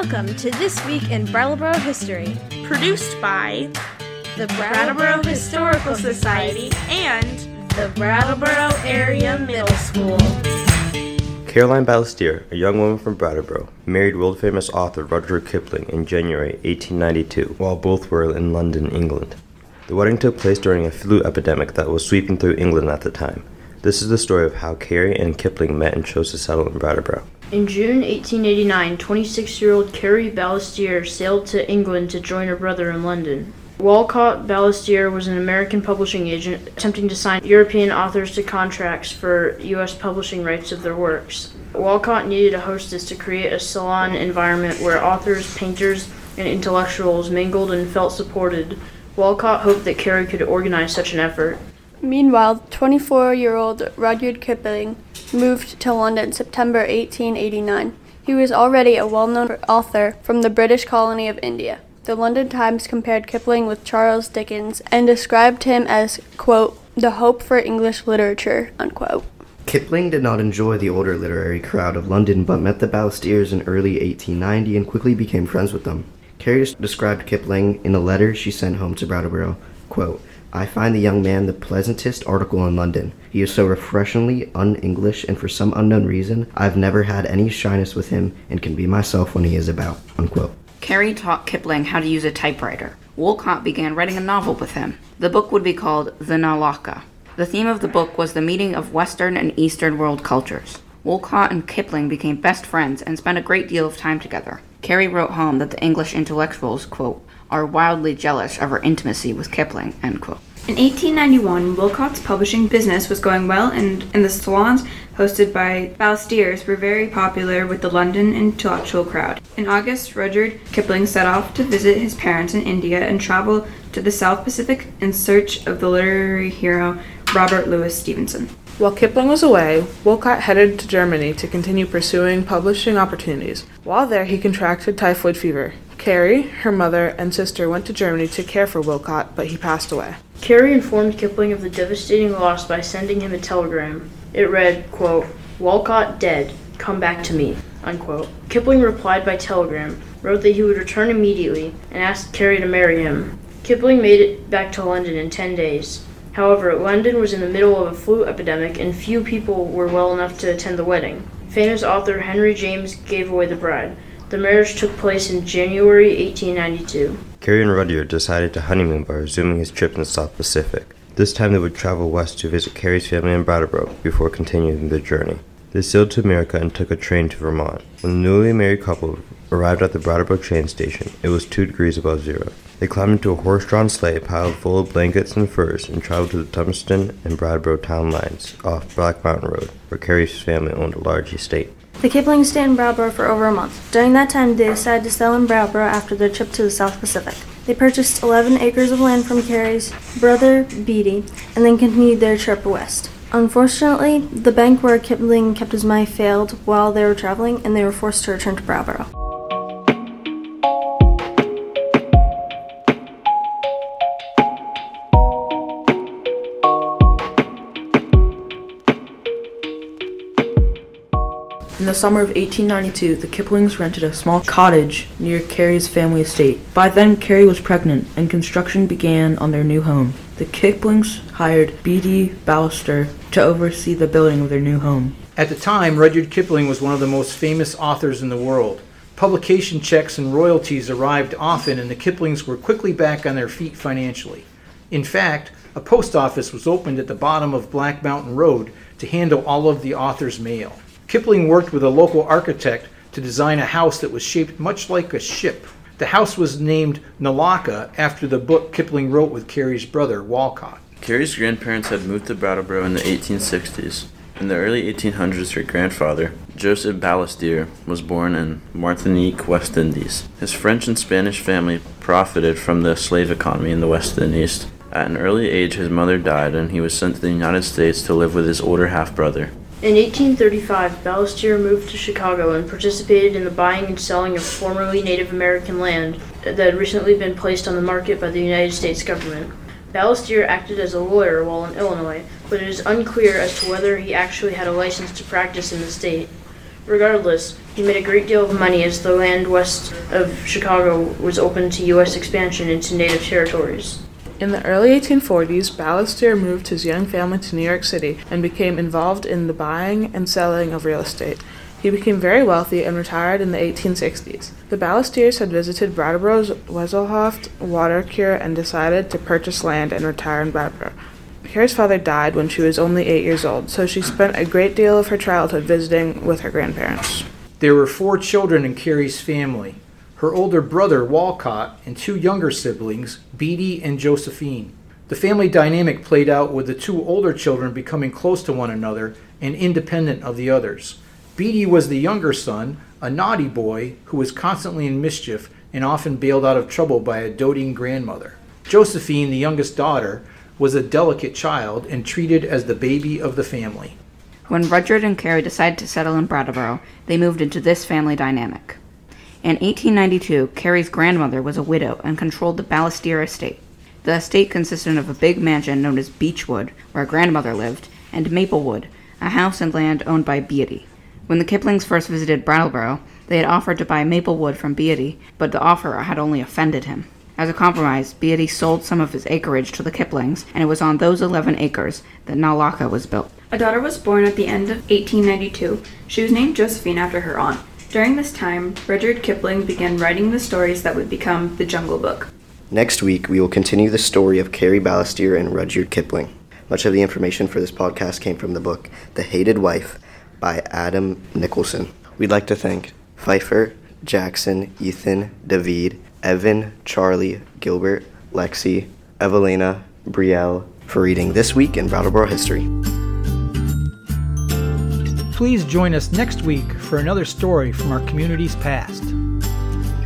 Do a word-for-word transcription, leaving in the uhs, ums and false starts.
Welcome to This Week in Brattleboro History, produced by the Brattleboro Historical Society and the Brattleboro Area Middle School. Caroline Balestier, a young woman from Brattleboro, married world-famous author Rudyard Kipling in January eighteen ninety-two, while both were in London, England. The wedding took place during a flu epidemic that was sweeping through England at the time. This is the story of how Carrie and Kipling met and chose to settle in Brattleboro. In June eighteen eighty-nine, twenty-six-year-old Carrie Balestier sailed to England to join her brother in London. Walcott Balestier was an American publishing agent attempting to sign European authors to contracts for U S publishing rights of their works. Walcott needed a hostess to create a salon environment where authors, painters, and intellectuals mingled and felt supported. Walcott hoped that Carrie could organize such an effort. Meanwhile, twenty-four-year-old Rudyard Kipling moved to London September eighteen eighty-nine. He was already a well-known author from the British colony of India. The London Times compared Kipling with Charles Dickens and described him as, quote, the hope for English literature, unquote. Kipling did not enjoy the older literary crowd of London, but met the Balestiers in early eighteen ninety and quickly became friends with them. Carrie described Kipling in a letter she sent home to Brattleboro, quote, I find the young man the pleasantest article in London. He is so refreshingly un-English, and for some unknown reason, I've never had any shyness with him and can be myself when he is about, unquote. Carrie taught Kipling how to use a typewriter. Walcott began writing a novel with him. The book would be called The Nalaka. The theme of the book was the meeting of Western and Eastern world cultures. Walcott and Kipling became best friends and spent a great deal of time together. Carrie wrote home that the English intellectuals, quote, are wildly jealous of her intimacy with Kipling, end quote. In eighteen ninety-one, Walcott's publishing business was going well, and, and the salons hosted by Balestiers were very popular with the London intellectual crowd. In August, Rudyard Kipling set off to visit his parents in India and travel to the South Pacific in search of the literary hero Robert Louis Stevenson. While Kipling was away, Walcott headed to Germany to continue pursuing publishing opportunities. While there, he contracted typhoid fever. Carrie, her mother, and sister went to Germany to care for Walcott, but he passed away. Carrie informed Kipling of the devastating loss by sending him a telegram. It read, quote, Walcott dead, come back to me, unquote. Kipling replied by telegram, wrote that he would return immediately, and asked Carrie to marry him. Kipling made it back to London in ten days. However, London was in the middle of a flu epidemic, and few people were well enough to attend the wedding. Famous author Henry James gave away the bride. The marriage took place in January eighteen ninety-two. Carrie and Rudyard decided to honeymoon by resuming his trip in the South Pacific. This time they would travel west to visit Carrie's family in Brattleboro before continuing their journey. They sailed to America and took a train to Vermont. When the newly married couple arrived at the Brattleboro train station, it was two degrees above zero. They climbed into a horse-drawn sleigh piled full of blankets and furs and traveled to the Tumston and Brattleboro town lines off Black Mountain Road, where Carrie's family owned a large estate. The Kiplings stayed in Brattleboro for over a month. During that time, they decided to settle in Brattleboro after their trip to the South Pacific. They purchased eleven acres of land from Carrie's brother, Beatty, and then continued their trip west. Unfortunately, the bank where Kipling kept his money failed while they were traveling, and they were forced to return to Brattleboro. In the summer of eighteen ninety-two, the Kiplings rented a small cottage near Carrie's family estate. By then, Carrie was pregnant, and construction began on their new home. The Kiplings hired B D Balestier to oversee the building of their new home. At the time, Rudyard Kipling was one of the most famous authors in the world. Publication checks and royalties arrived often, and the Kiplings were quickly back on their feet financially. In fact, a post office was opened at the bottom of Black Mountain Road to handle all of the author's mail. Kipling worked with a local architect to design a house that was shaped much like a ship. The house was named Nalaka after the book Kipling wrote with Carrie's brother, Walcott. Carrie's grandparents had moved to Brattleboro in the eighteen sixties. In the early eighteen hundreds, her grandfather, Joseph Balestier, was born in Martinique, West Indies. His French and Spanish family profited from the slave economy in the West Indies. At an early age, his mother died, and he was sent to the United States to live with his older half-brother. In eighteen thirty-five, Balestier moved to Chicago and participated in the buying and selling of formerly Native American land that had recently been placed on the market by the United States government. Balestier acted as a lawyer while in Illinois, but it is unclear as to whether he actually had a license to practice in the state. Regardless, he made a great deal of money as the land west of Chicago was open to U S expansion into native territories. In the early eighteen forties, Balestier moved his young family to New York City and became involved in the buying and selling of real estate. He became very wealthy and retired in the eighteen sixties. The Balestiers had visited Brattleboro's Wesselhoft water cure and decided to purchase land and retire in Brattleboro. Carrie's father died when she was only eight years old, so she spent a great deal of her childhood visiting with her grandparents. There were four children in Carrie's family. Her older brother, Walcott, and two younger siblings, Beatty and Josephine. The family dynamic played out with the two older children becoming close to one another and independent of the others. Beatty was the younger son, a naughty boy who was constantly in mischief and often bailed out of trouble by a doting grandmother. Josephine, the youngest daughter, was a delicate child and treated as the baby of the family. When Rudyard and Carrie decided to settle in Brattleboro, they moved into this family dynamic. In eighteen ninety-two, Carrie's grandmother was a widow and controlled the Balestier estate. The estate consisted of a big mansion known as Beechwood, where grandmother lived, and Maplewood, a house and land owned by Beatty. When the Kiplings first visited Brattleboro, they had offered to buy Maplewood from Beatty, but the offer had only offended him. As a compromise, Beatty sold some of his acreage to the Kiplings, and it was on those eleven acres that Naulahka was built. A daughter was born at the end of eighteen ninety-two. She was named Josephine after her aunt. During this time, Rudyard Kipling began writing the stories that would become the Jungle Book. Next week, we will continue the story of Carrie Balestier and Rudyard Kipling. Much of the information for this podcast came from the book The Hated Wife by Adam Nicholson. We'd like to thank Pfeiffer, Jackson, Ethan, David, Evan, Charlie, Gilbert, Lexi, Evelina, Brielle for reading This Week in Brattleboro History. Please join us next week for another story from our community's past.